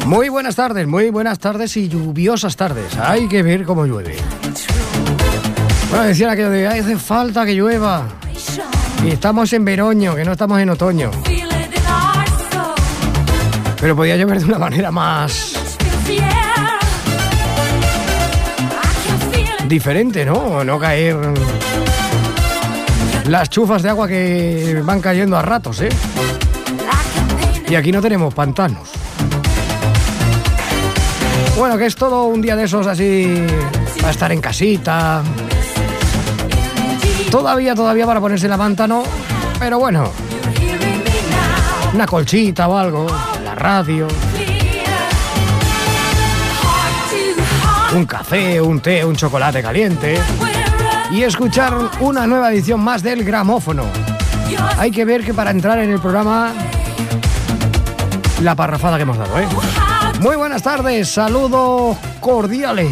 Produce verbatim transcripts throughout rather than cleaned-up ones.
Muy buenas tardes, muy buenas tardes y lluviosas tardes. Hay que ver cómo llueve. Bueno, decía aquello de hace falta que llueva. Y estamos en veroño, que no estamos en otoño. Pero podía llover de una manera más diferente, ¿no? No caer las chufas de agua que van cayendo a ratos, ¿eh? Y aquí no tenemos pantanos. Bueno, que es todo un día de esos así para estar en casita. Todavía, todavía para ponerse la manta, ¿no? Pero bueno, una colchita o algo, la radio, un café, un té, un chocolate caliente y escuchar una nueva edición más del Gramófono. Hay que ver que para entrar en el programa, la parrafada que hemos dado, ¿eh? Muy buenas tardes, saludos cordiales.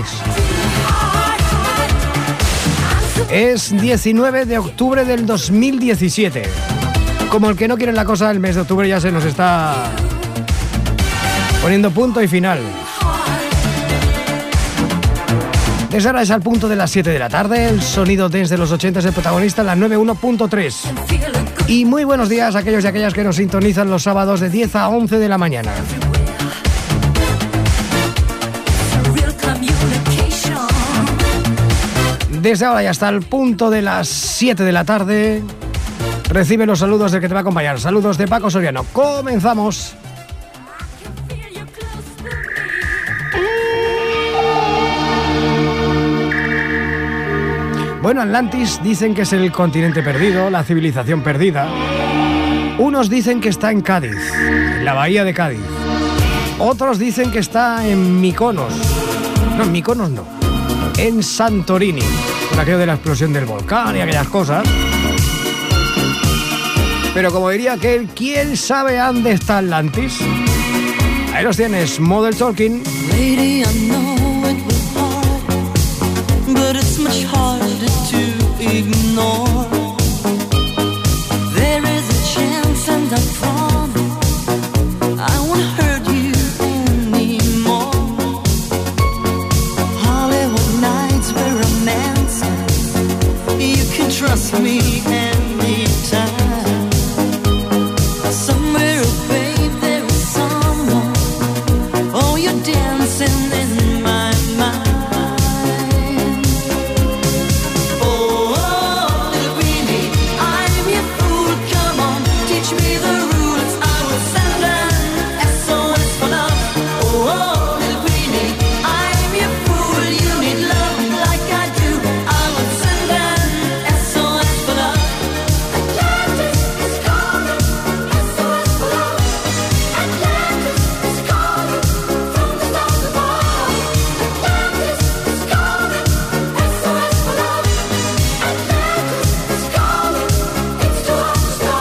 Es diecinueve de octubre del dos mil diecisiete. Como el que no quiere la cosa, el mes de octubre ya se nos está poniendo punto y final. Desde ahora es al punto de las siete de la tarde. El sonido desde los ochenta es el protagonista en la noventa y uno punto tres. Y muy buenos días a aquellos y aquellas que nos sintonizan los sábados de diez a once de la mañana. Desde ahora y hasta el punto de las siete de la tarde, recibe los saludos del que te va a acompañar. Saludos de Paco Soriano. ¡Comenzamos! Bueno, Atlantis dicen que es el continente perdido, la civilización perdida. Unos dicen que está en Cádiz, en la bahía de Cádiz. Otros dicen que está en Mykonos. No, en Mykonos no. En Santorini, con aquello de la explosión del volcán y aquellas cosas. Pero como diría aquel, ¿quién sabe dónde está Atlantis? Ahí los tienes, Model Talking. Lady, I know it was hard, but it's much harder to ignore. There is a chance and I promise I won't hurt you anymore. Hollywood nights were romance, you can trust me anytime. Somewhere, babe, there is someone. Oh, you're dancing in my mind. Oh, oh, little greenie, I'm your fool. Come on, teach me the rules. I will send an S O S for love. Oh, oh, little greenie, I'm your fool. You need love like I do. I will send an S O S for love. Atlantis is calling, S O S for love. Atlantis is calling from the stars above. Atlantis is calling, S O S for love. Atlantis is calling, it's too hard to stop.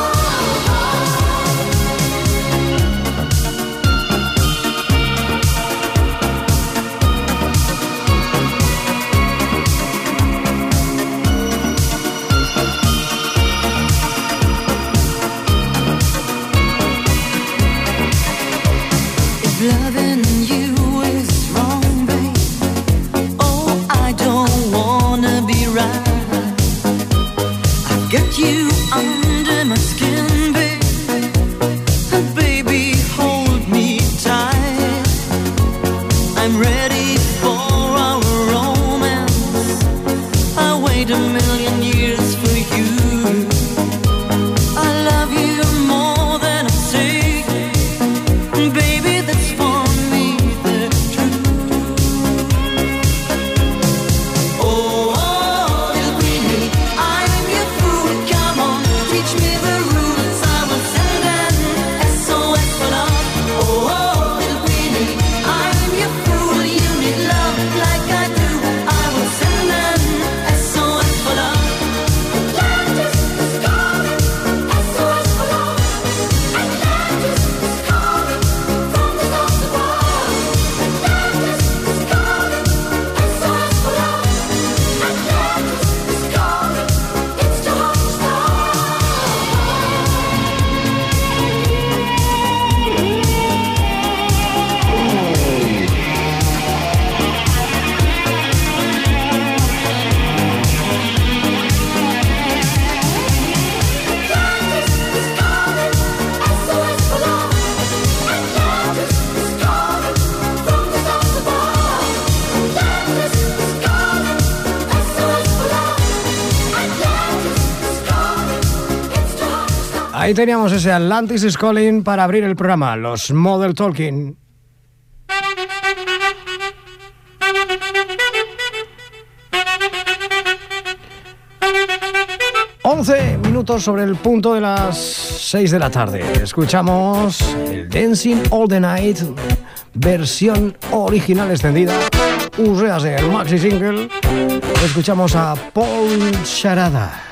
If loving you is wrong, babe, oh, I don't wanna be right. I've got you under my skin, babe, and baby, hold me tight. I'm ready for our romance. I wait a million years for you. I love you more than I say. Baby, that's for me the truth. Oh, oh, little greenie, I'm your fool. Come on, teach me the rules. Ahí teníamos ese Atlantis is Calling para abrir el programa, los Model Talking. once minutos sobre el punto de las seis de la tarde. Escuchamos el Dancing All the Night, versión original extendida. Useas el maxi single. Escuchamos a Paul Charada.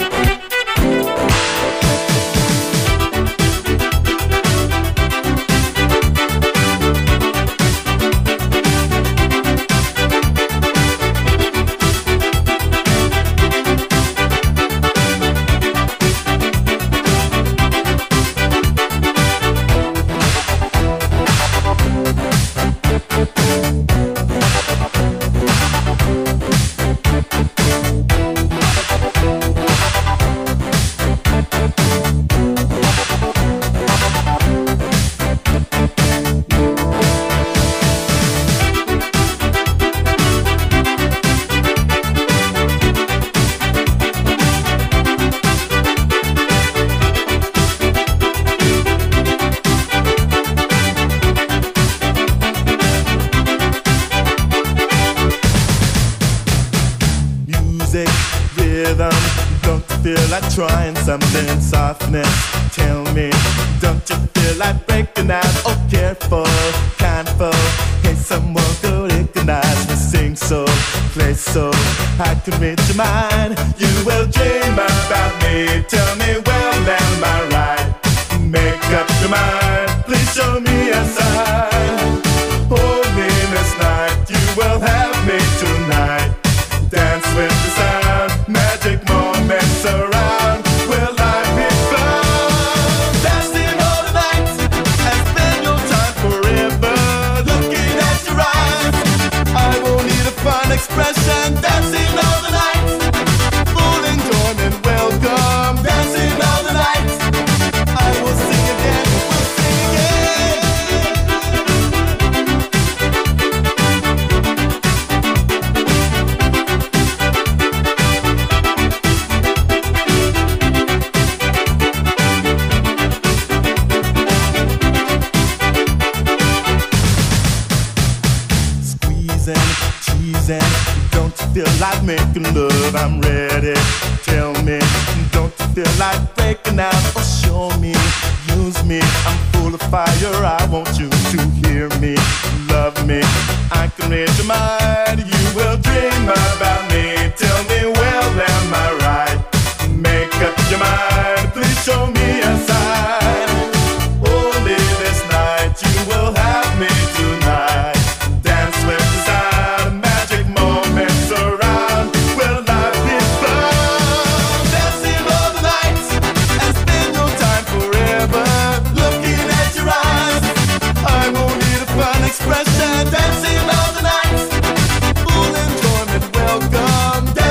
Trying something softness, tell me, don't you feel like breaking out? Oh, careful, kindful, hey, someone could recognize me, sing so, play so, I can read your mind. You will dream about me, tell me, well, am I right? Make up your mind, please show me a sign. Hold me this night, you will have me tonight. Dance with the sound, magic moments around. Expression, dancing all the night, full enjoyment, welcome, dancing all the night. I will sing again, we'll sing feel like making love, I'm ready. Tell me, don't you feel like breaking out? Oh, show me, use me. I'm full of fire, I want you to hear me, love me. I can read your mind, you will dream about me. Tell me, well, am I right? Make up your mind, please show me a sign. Only this night, you will have me tonight. Dance with the sound, magic moments around. Will life be fun? Dancing all the night and spend your time forever. Looking at your eyes, I won't need a fun expression. Dancing all the night, full enjoyment, welcome.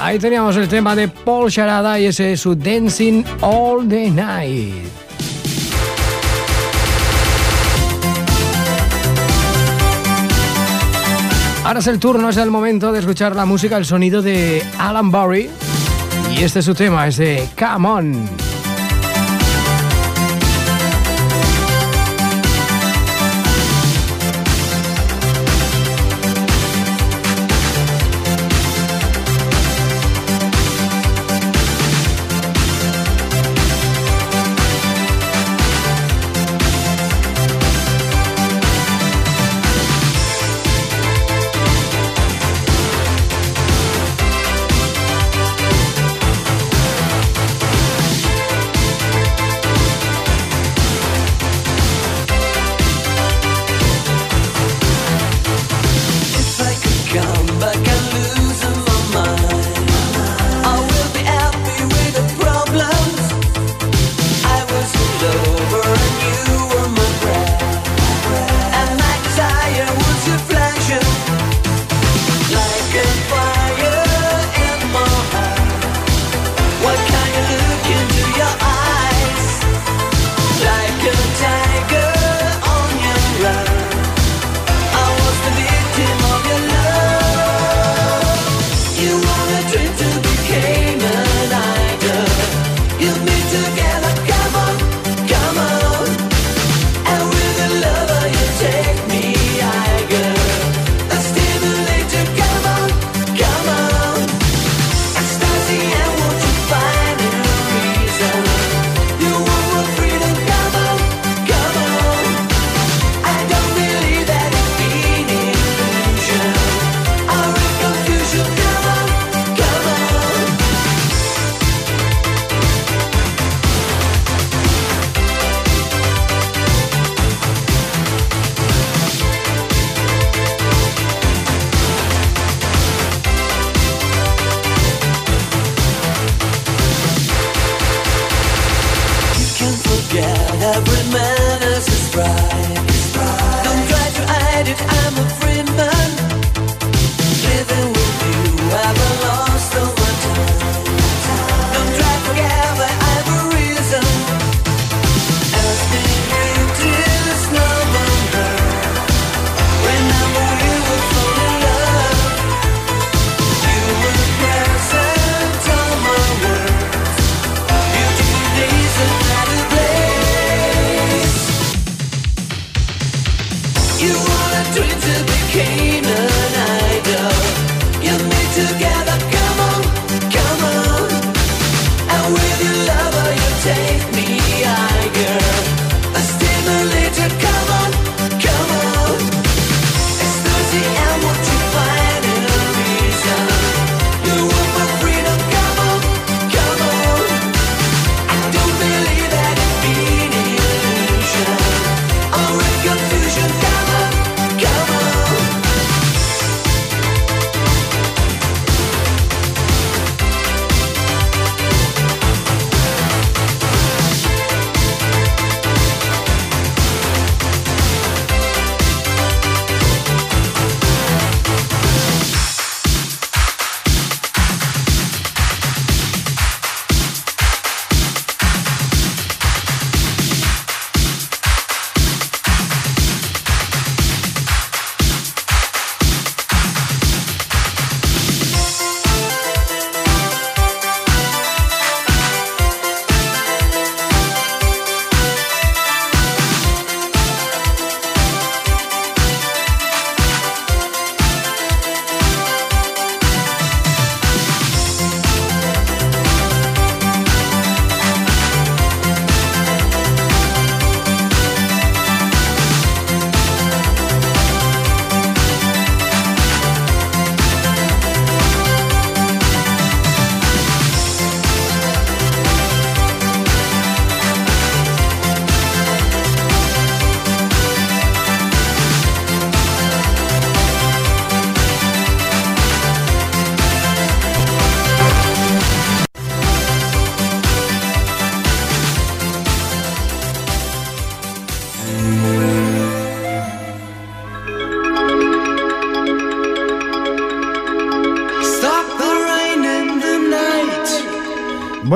Ahí teníamos el tema de Paul Charada y ese es su Dancing All the Night. Ahora es el turno, es el momento de escuchar la música, el sonido de Alan Burry. Y este es su tema, es de Come On.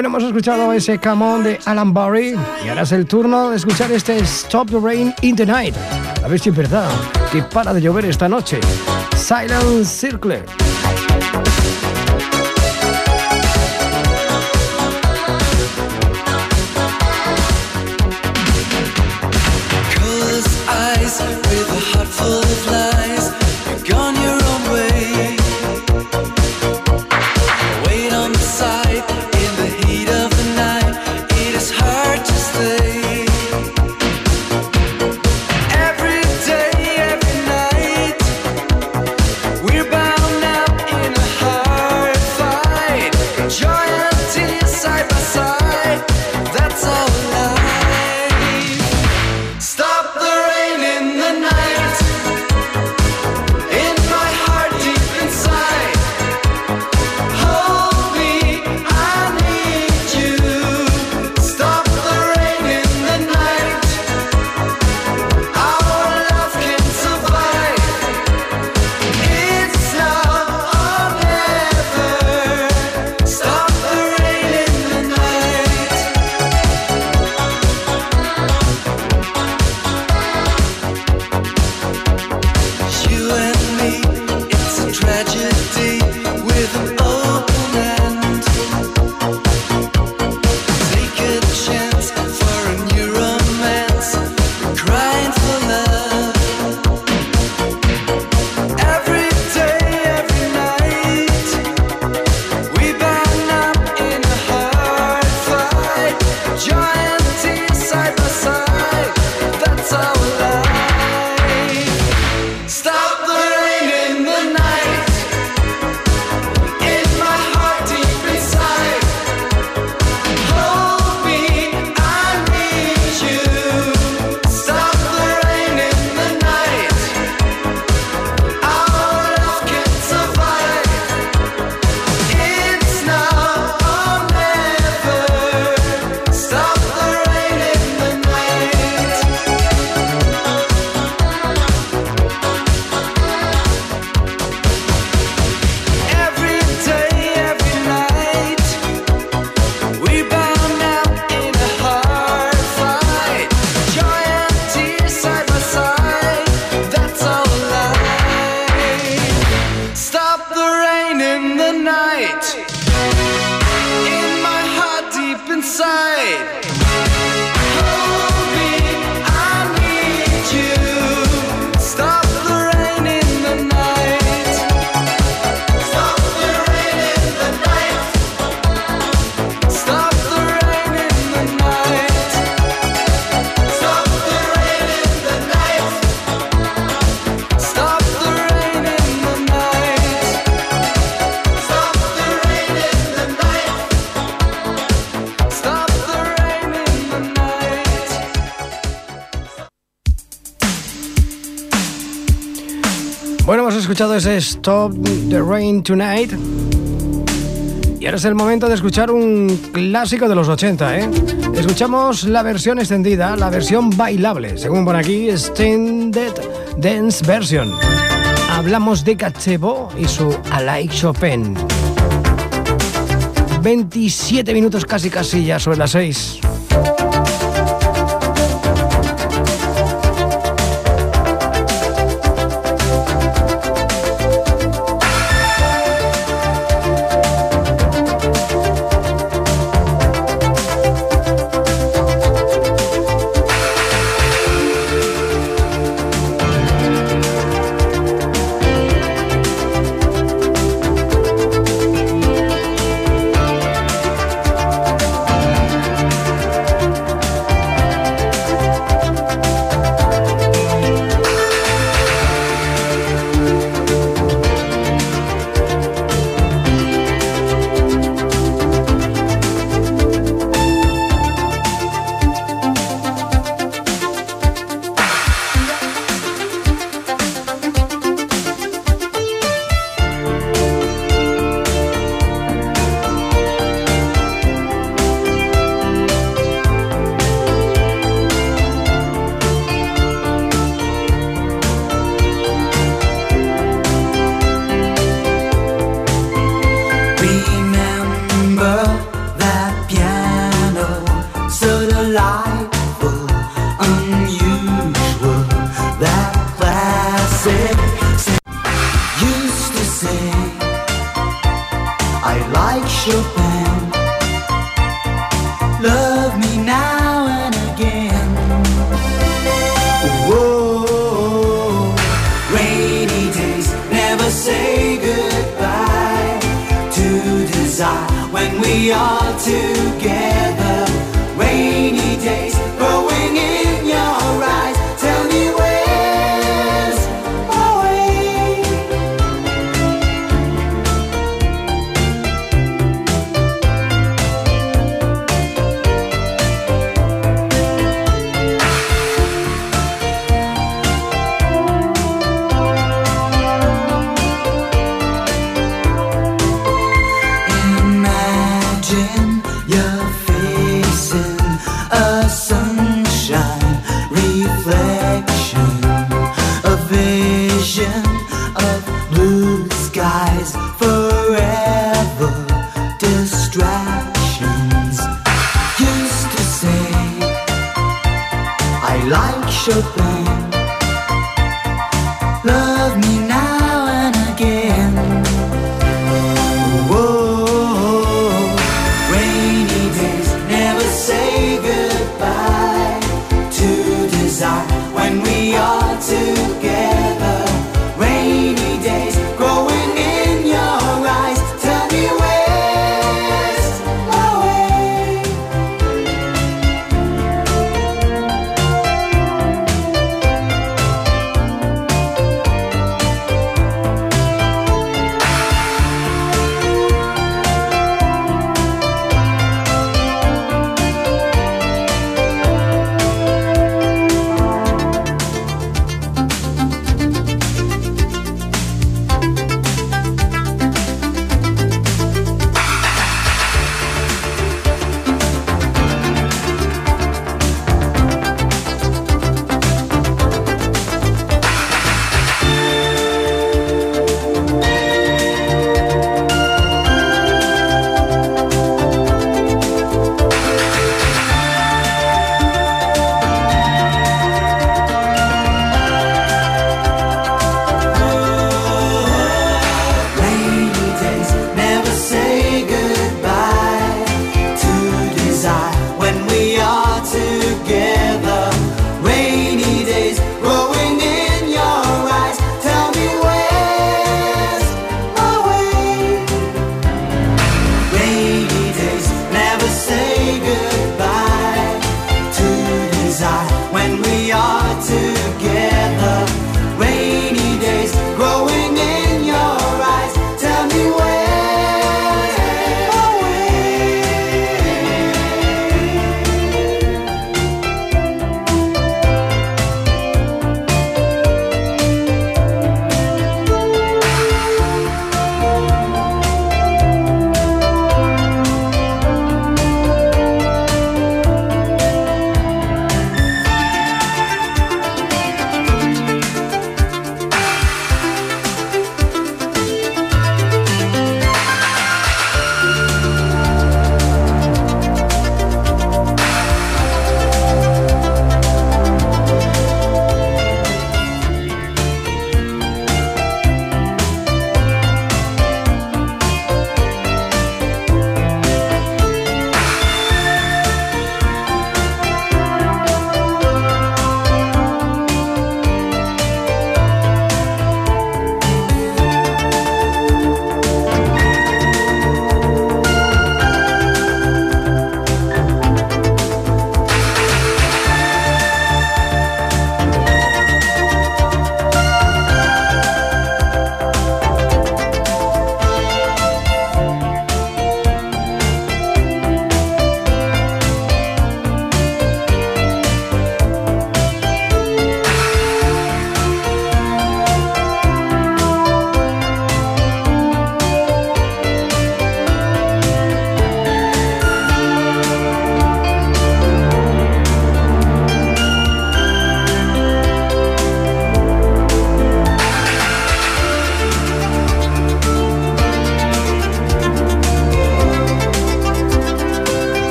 Bueno, hemos escuchado ese Come On de Alan Barry y ahora es el turno de escuchar este Stop the Rain in the Night. A ver si es verdad que para de llover esta noche. Silent Circle. With a heart full of lies, you've gone your own way. Wait on the side in the heat of the night. It is hard to stay. Every day, every night, we're bound up in a hard fight. Joy and tears side by side. That's all life. Stop the rain in the night. In my heart deep inside. Hold me, I need you. Stop the rain in the night. Our love can survive. It's now or never. Stop the rain in the night. You and me, it's a tragedy with an open end. Take a chance for a new romance. We're crying for love. Every day, every night, we bound up in a hard fight. Joy and tears side by side. That's our life. Stop the rain in the night. In my heart deep inside. Hold me, I need you. Stop the rain in the night. Our love can survive. It's now or never. Stop the rain in the night. Every day, every night, we bound up in a hard fight. Joy and tears side by side. That's our life. Stop the rain in the night. In my heart deep inside. Hold me, I need you. Stop the rain in the night. Stop the rain in the night. Stop the rain in the night. Stop the rain in the night. Stop the rain in the night. Stop the rain in the night. Stop the rain in the night. Bueno, hemos escuchado ese Stop the Rain Tonight. Y ahora es el momento de escuchar un clásico de los ochenta, ¿eh? Escuchamos la versión extendida, la versión bailable, según por aquí, Extended Dance Version. Hablamos de Gazebo y su I Like Chopin. veintisiete minutos casi casi ya sobre las seis. unusual, that classic. Used to say I like Chopin. Love me now and again. Whoa, rainy days never say goodbye to desire when we are together. Rainy days growing in your eyes. Tell me where's my way. Imagine you're facing a sunshine reflection, a vision of blue skies, forever distractions. Used to say I like Chopin. Love me now and again. Whoa, rainy days never say goodbye to desire when we are together. Rainy days growing in your eyes. Tell me where's my way.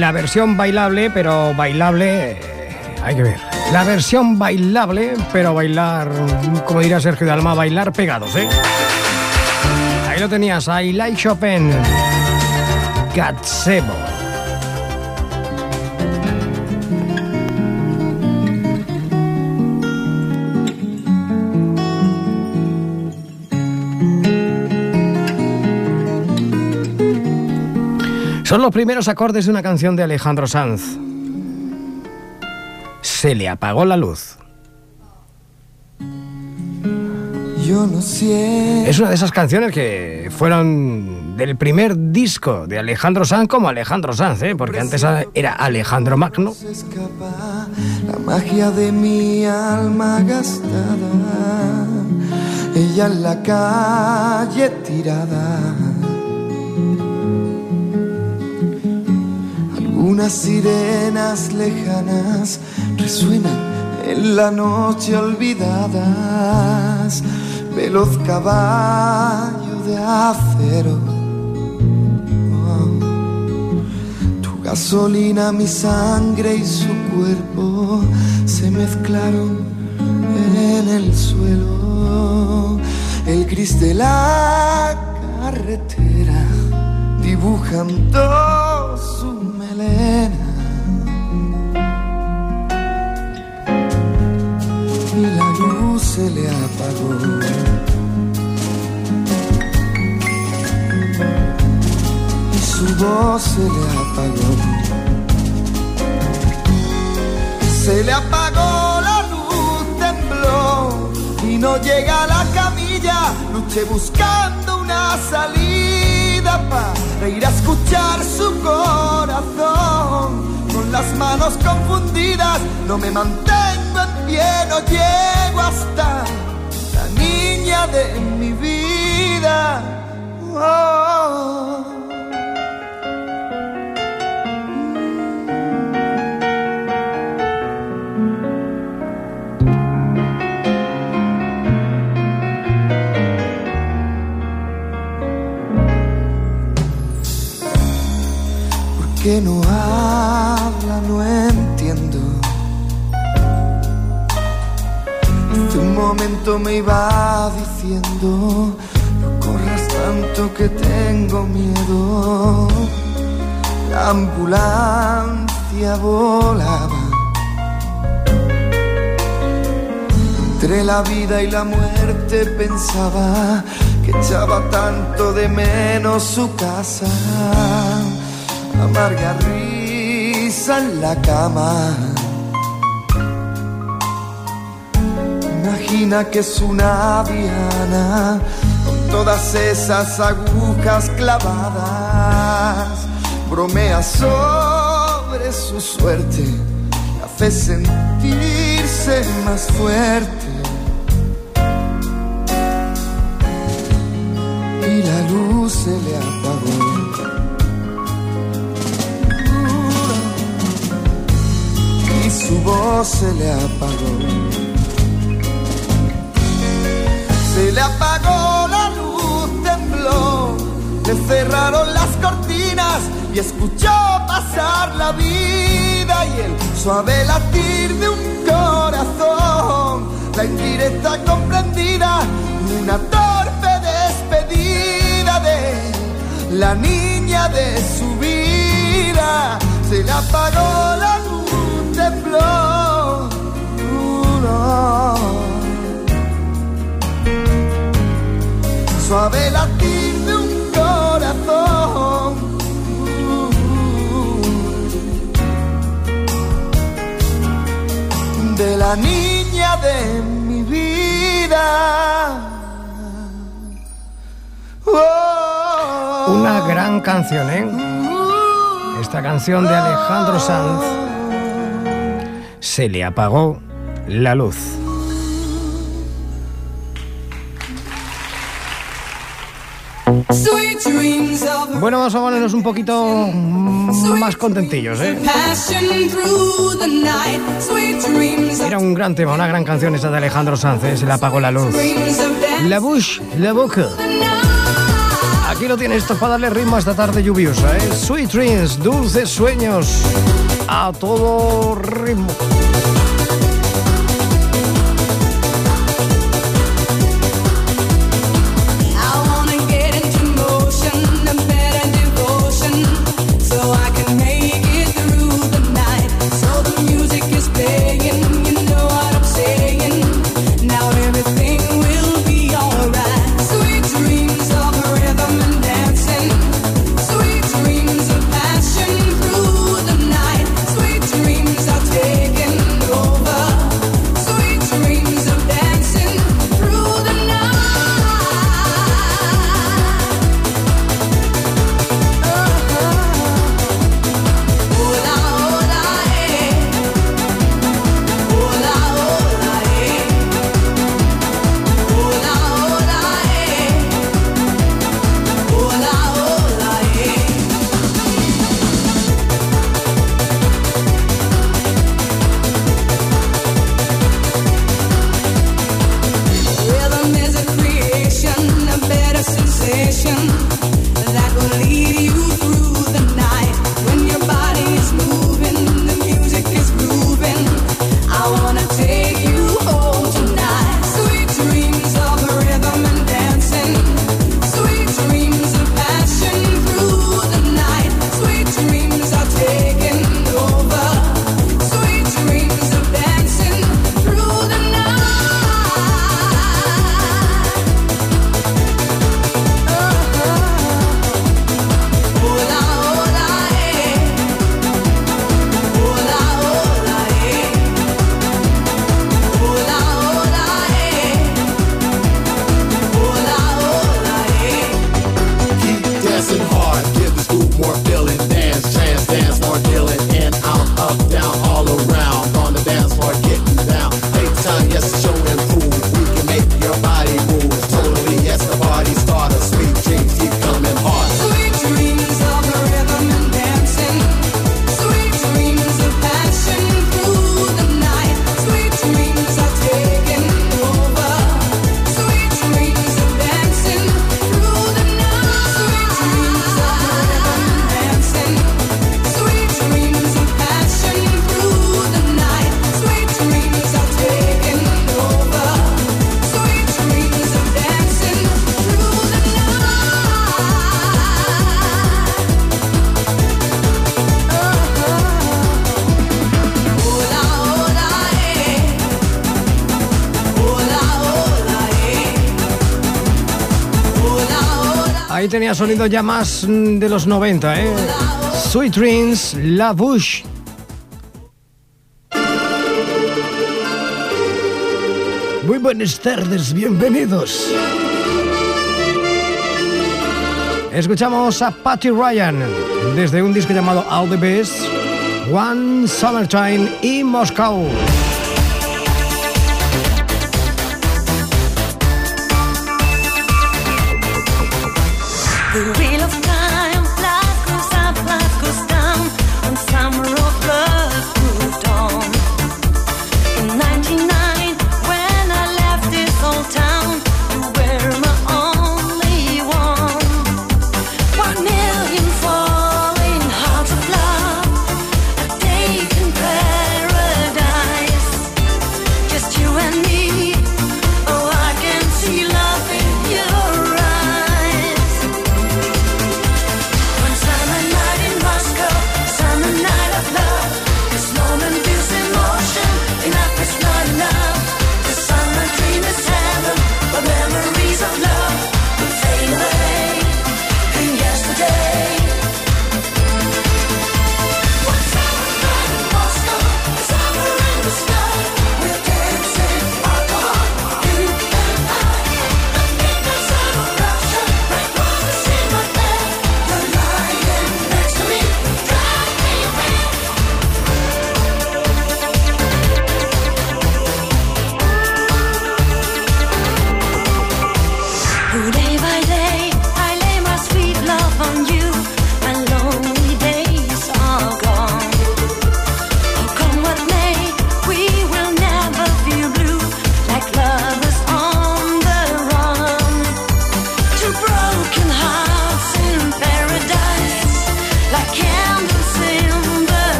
la versión bailable, pero bailable... eh, hay que ver. La versión bailable, pero bailar, como diría Sergio Dalma, bailar pegados, ¿eh? Ahí lo tenías, I Like Chopin, Gazebo. Son los primeros acordes de una canción de Alejandro Sanz. Se le apagó la luz. Yo no sé. Es una de esas canciones que fueron del primer disco de Alejandro Sanz como Alejandro Sanz, ¿eh? Porque antes era Alejandro Magno. Se escapa la magia de mi alma gastada. Ella en la calle tirada. Algunas sirenas lejanas resuenan en la noche olvidadas. Veloz caballo de acero. Oh. Tu gasolina, mi sangre y su cuerpo se mezclaron en el suelo. El gris de la carretera dibujando su melena. Y la luz se le apagó. Y su voz se le apagó. Se le apagó la luz, tembló y no llega a la camilla. Luché buscando una salida para ir a escuchar su corazón. Con las manos confundidas no me mantengo en pie, no llego hasta la niña de mi vida. Oh. ¿Por qué no habla? No entiendo. Hace un momento me iba diciendo: no corras tanto que tengo miedo. La ambulancia volaba entre la vida y la muerte. Pensaba que echaba tanto de menos su casa. Amarga risa en la cama. Imagina que es una diana con todas esas agujas clavadas. Bromea sobre su suerte, la hace sentirse más fuerte. Y la luz se le apagó. Su voz se le apagó. Se le apagó la luz, tembló. Le cerraron las cortinas y escuchó pasar la vida y el suave latir de un corazón. La indirecta comprendida, una torpe despedida de la niña de su vida. Se le apagó la luz, tembló, no. Suave latir de un corazón. De la niña de mi vida. Oh. Una gran canción, ¿eh? Esta canción de Alejandro Sanz. Se le apagó la luz. Bueno, vamos a ponernos un poquito más contentillos, ¿eh? Era un gran tema, una gran canción esa de Alejandro Sanz, ¿eh? Se le apagó la luz. La bouche, la boca. Aquí lo tienes, esto es para darle ritmo a esta tarde lluviosa, ¿eh? Sweet Dreams, dulces sueños, a todo ritmo. Ahí tenía sonido ya más de los noventa, ¿eh? Sweet Dreams, La Bouche. Muy buenas tardes, bienvenidos. Escuchamos a Patty Ryan desde un disco llamado All the Best, One Summertime in Moscow. The wheel of time, life goes up, life goes down, and summer of love moved on. In ninety-nine, when I left this old town, you were my only one. One million falling hearts of love, a day in paradise.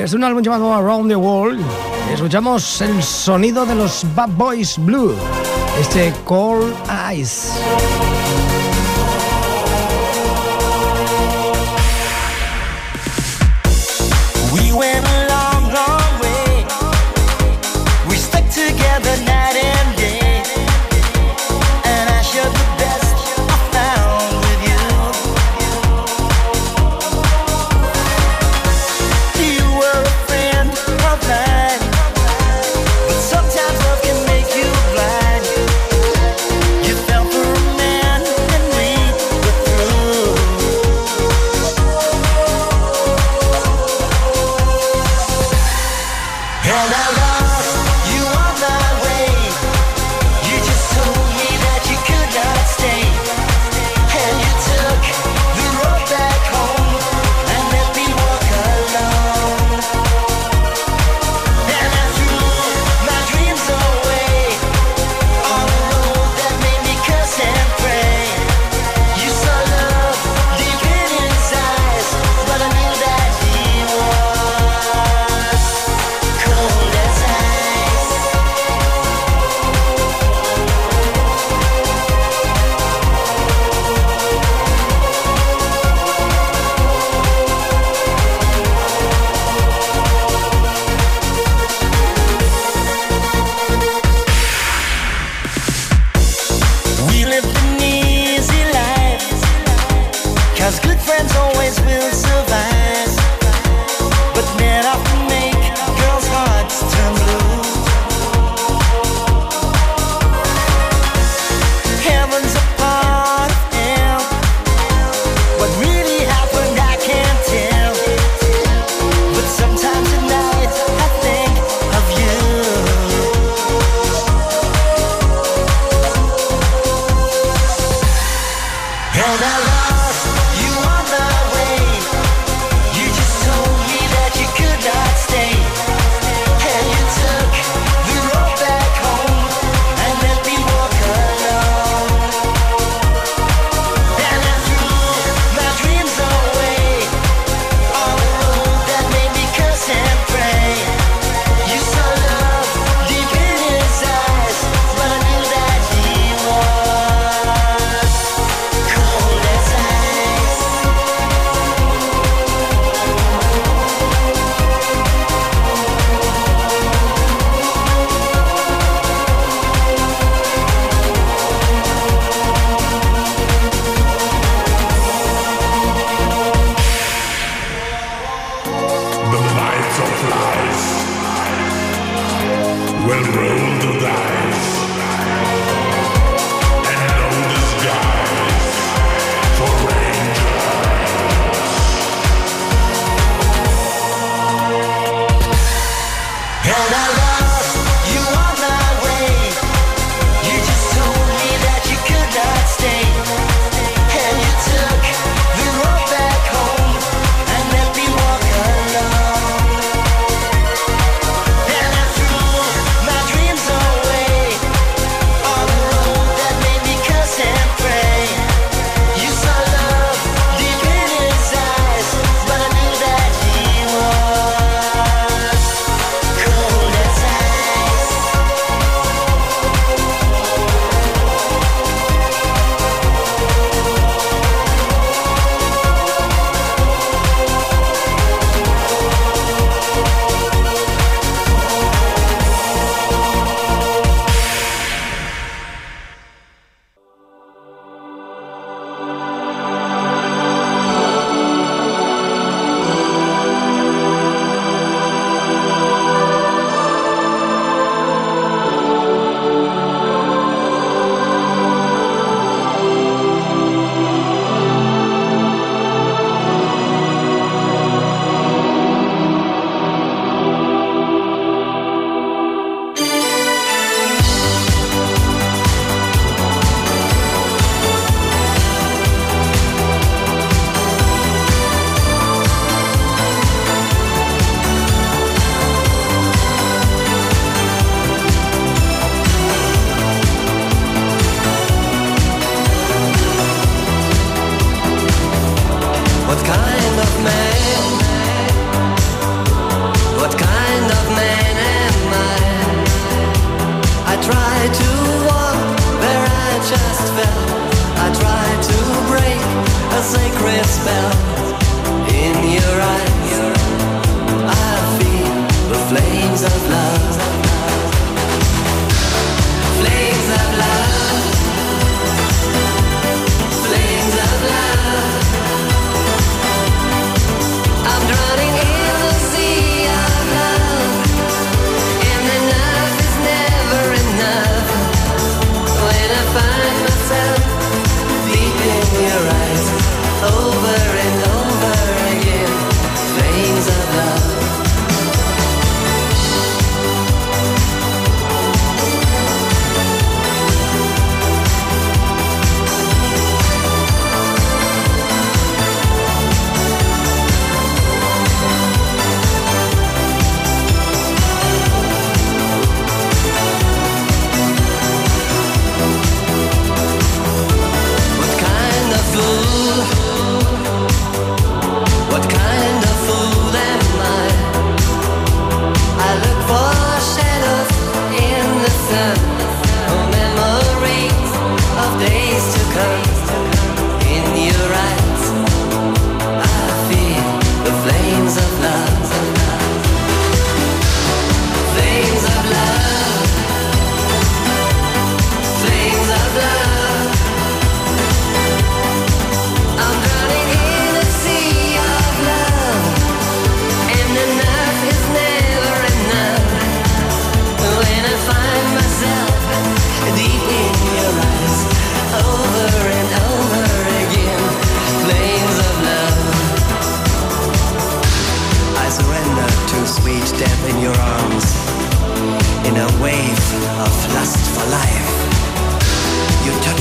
Desde un álbum llamado Around the World, escuchamos el sonido de los Bad Boys Blue, este Cold Eyes. We went a long, long way. We stuck together night and day. And I shared the best I found with you. You were a friend of mine, but sometimes love can make you blind. You fell for a man and we were through. And I lost you on the way. You just told me that you could not stay. And you took the road back home and let me walk alone. And I threw my dreams away on a road that made me curse and pray. You saw love deep in his eyes, but I knew that he was cold as ice. We lived an easy life, 'cause good friends always will survive. But men often make girls' hearts turn blue. Heaven's a part of hell. What really happened I can't tell. But sometimes at night I think of you. And I lost you on the way. You just told me that you could not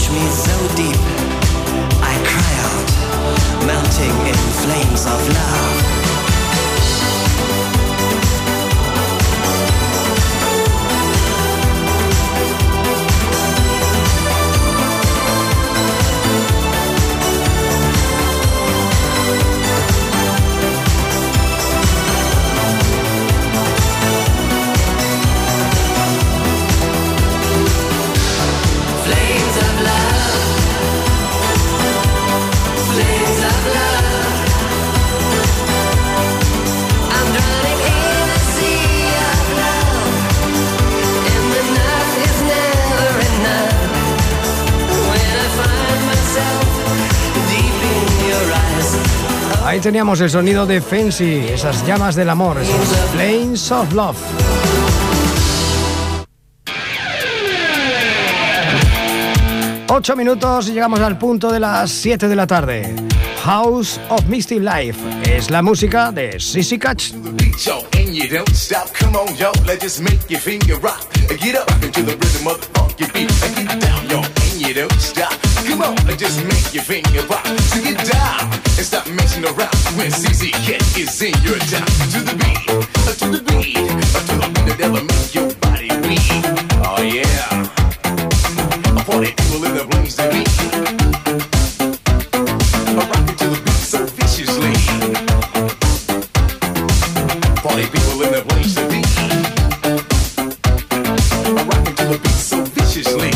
touch me so deep, I cry out, melting in flames of love. Ahí teníamos el sonido de Fancy, esas llamas del amor, esos Flames of Love. Ocho minutos y llegamos al punto de las siete de la tarde. House of Mystic Life es la música de Sissy Catch. You don't stop. Come on, just make your finger rock. So get down and stop messing around when C C Cat is in your town. To the beat, to the beat, to the beat that'll make your body weak. Oh yeah, party people in the place to be. Rockin' to the beat so viciously. Party people in the place to be. Rockin' to the beat so viciously.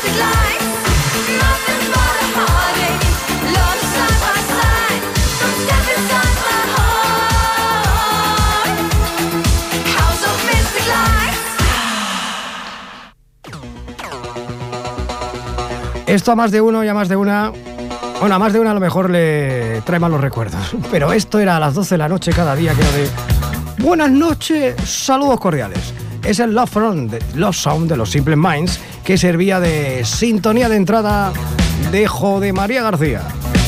Nothing but a heartache, love side by side. Esto a más de uno y a más de una... Bueno, a más de una a lo mejor le trae malos recuerdos. Pero esto era a las doce de la noche cada día, que era de... Buenas noches, saludos cordiales. Es el Love, From, de, Love Sound de los Simple Minds, que servía de sintonía de entrada de Jode María García.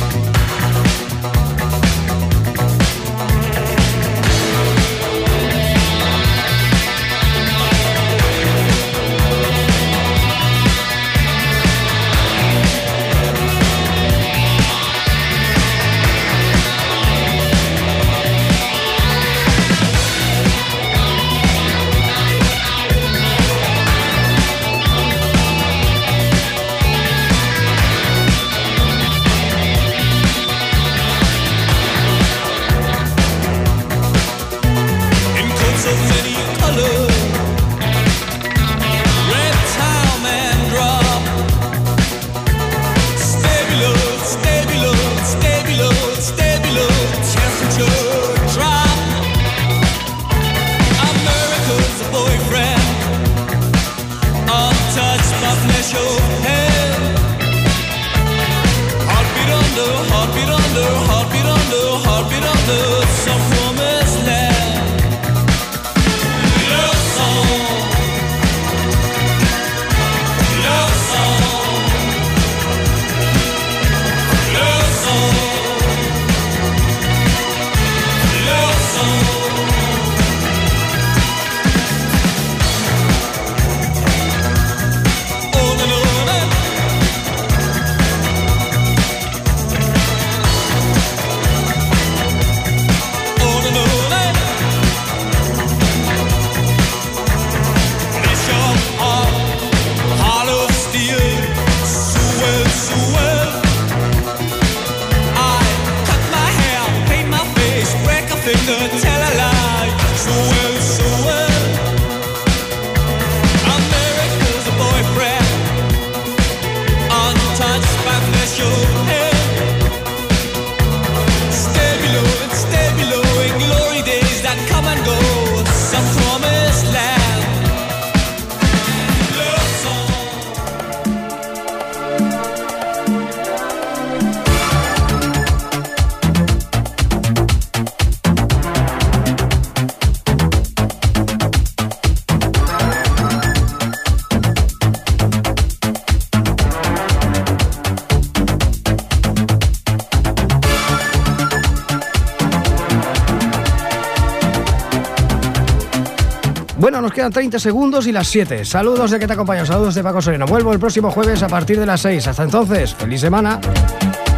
Bueno, nos quedan treinta segundos y las siete. Saludos de que te acompaño, saludos de Paco Sereno. Vuelvo el próximo jueves a partir de las seis. Hasta entonces, feliz semana.